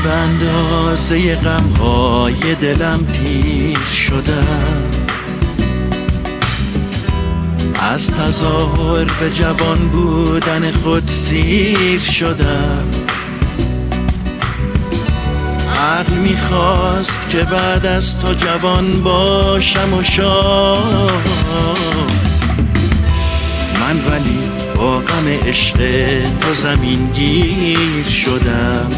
به اندازه غمهای دلم پیر شدم، از تظاهر به جوان بودن خود سیر شدم. عقل میخواست که بعد از تو جوان باشم و شاد، من ولی با غم عشق تو زمین گیر شدم.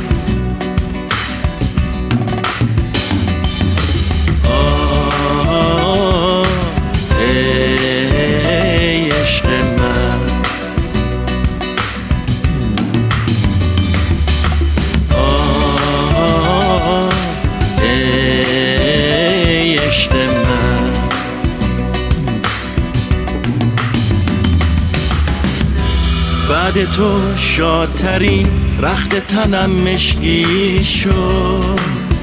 ای عشق من، ای عشق من. بعد تو شادترین رخت تنم مشکی شد،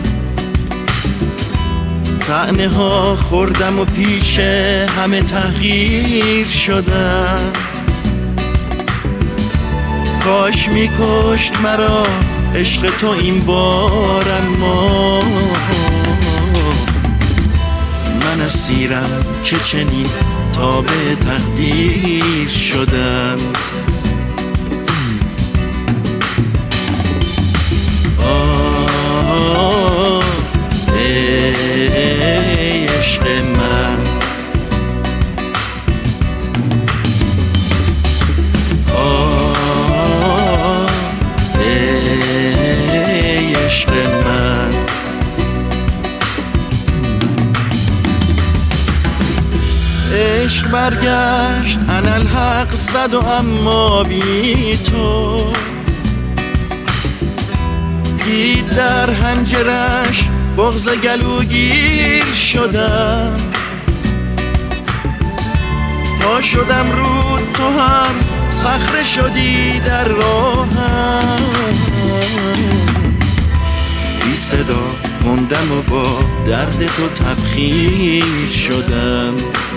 طعنه ها خوردم و پیش همه تحقیر شدم. کاش میکشت مرا عشق تو این بار، اما من اسیرم که چنین تابع تقدیر شدم. ای عشق من، ای عشق من. عشق برگشت انالحق زد و اما بی تو، دید در حنجرش بغض گلوگیر شدم. تا شدم رود تو هم صخره شدی در راهم، بی صدا موندم و با درد تو تبخیر شدم.